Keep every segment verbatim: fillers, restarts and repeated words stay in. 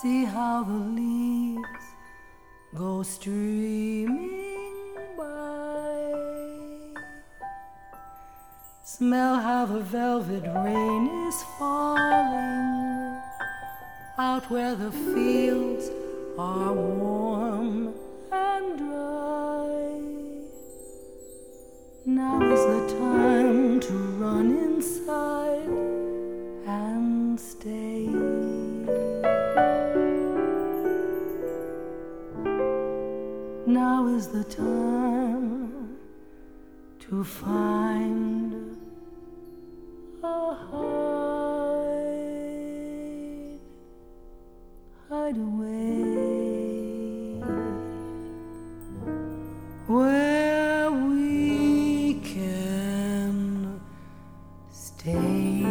See how the leaves go streaming by. Smell how the velvet rain is falling out where the fields are warm and dry. Now is the time to run inside and stay. Now is the time to find a hide, hide away, where we can stay.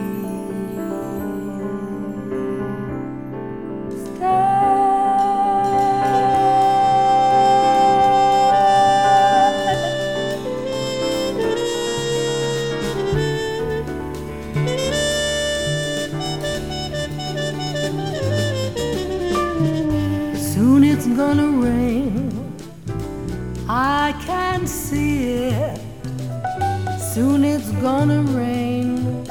Soon it's gonna rain, I can see it. Soon it's gonna rain,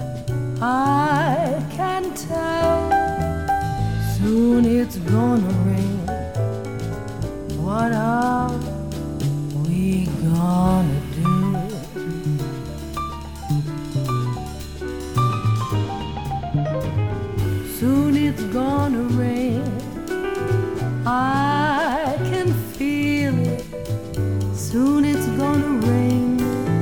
I can tell. Soon it's gonna rain, what are we gonna do? Soon it's gonna rain, I can feel it. Soon it's gonna rain,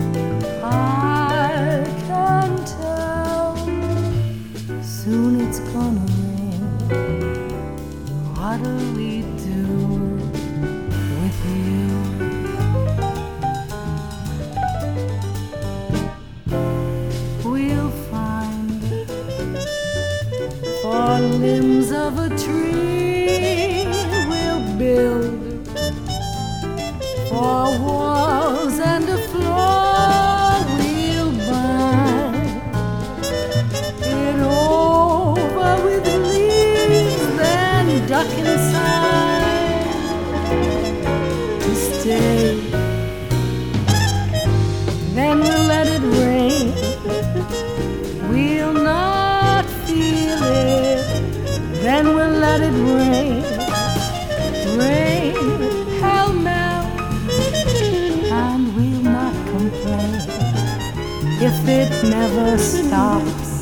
I can tell. Soon it's gonna rain, what'll we do with you? We'll find four limbs of a tree, build four walls and a floor. We'll bind it over with leaves, then duck inside to stay. Then we'll let it rain, we'll not feel it. Then we'll let it rain, rain, hell melt, and we'll not complain if it never stops.